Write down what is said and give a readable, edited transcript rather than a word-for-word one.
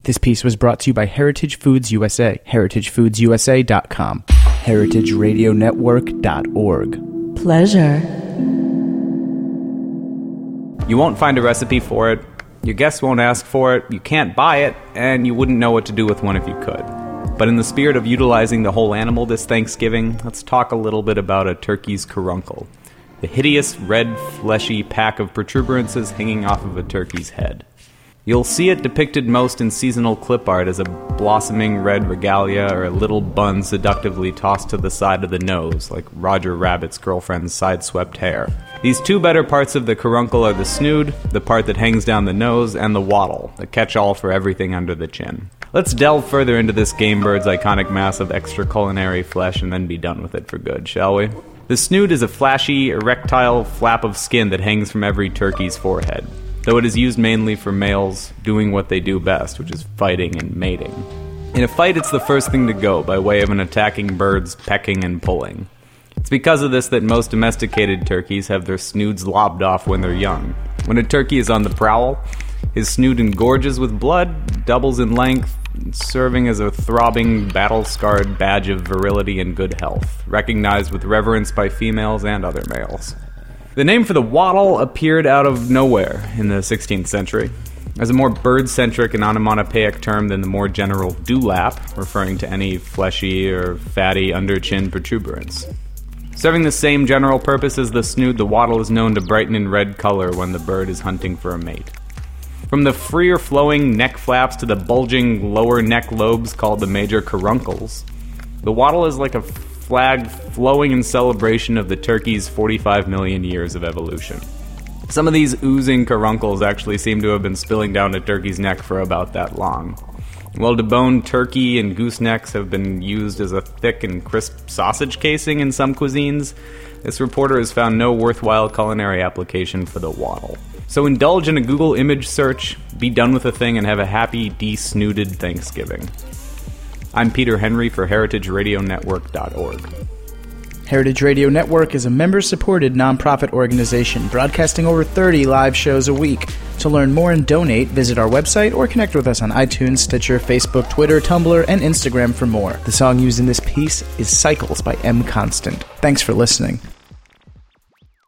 This piece was brought to you by Heritage Foods USA, heritagefoodsusa.com, heritageradionetwork.org. Pleasure. You won't find a recipe for it, your guests won't ask for it, you can't buy it, and you wouldn't know what to do with one if you could. But in the spirit of utilizing the whole animal this Thanksgiving, let's talk a little bit about a turkey's caruncle, the hideous, red, fleshy pack of protuberances hanging off of a turkey's head. You'll see it depicted most in seasonal clip art as a blossoming red regalia or a little bun seductively tossed to the side of the nose, like Roger Rabbit's girlfriend's side-swept hair. These two better parts of the caruncle are the snood, the part that hangs down the nose, and the wattle, the catch-all for everything under the chin. Let's delve further into this game bird's iconic mass of extraculinary flesh and then be done with it for good, shall we? The snood is a flashy, erectile flap of skin that hangs from every turkey's forehead, though it is used mainly for males doing what they do best, which is fighting and mating. In a fight, it's the first thing to go, by way of an attacking bird's pecking and pulling. It's because of this that most domesticated turkeys have their snoods lobbed off when they're young. When a turkey is on the prowl, his snood engorges with blood, doubles in length, serving as a throbbing, battle-scarred badge of virility and good health, recognized with reverence by females and other males. The name for the wattle appeared out of nowhere in the 16th century, as a more bird-centric and onomatopoeic term than the more general dewlap, referring to any fleshy or fatty under-chin protuberance. Serving the same general purpose as the snood, the wattle is known to brighten in red color when the bird is hunting for a mate. From the freer flowing neck flaps to the bulging lower neck lobes called the major caruncles, the wattle is like a flag flowing in celebration of the turkey's 45 million years of evolution. Some of these oozing caruncles actually seem to have been spilling down a turkey's neck for about that long. While deboned turkey and goosenecks have been used as a thick and crisp sausage casing in some cuisines, this reporter has found no worthwhile culinary application for the wattle. So indulge in a Google image search, be done with the thing, and have a happy, de-snooded Thanksgiving. I'm Peter Henry for heritageradionetwork.org. Heritage Radio Network is a member-supported nonprofit organization broadcasting over 30 live shows a week. To learn more and donate, visit our website or connect with us on iTunes, Stitcher, Facebook, Twitter, Tumblr, and Instagram for more. The song used in this piece is Cycles by M. Constant. Thanks for listening.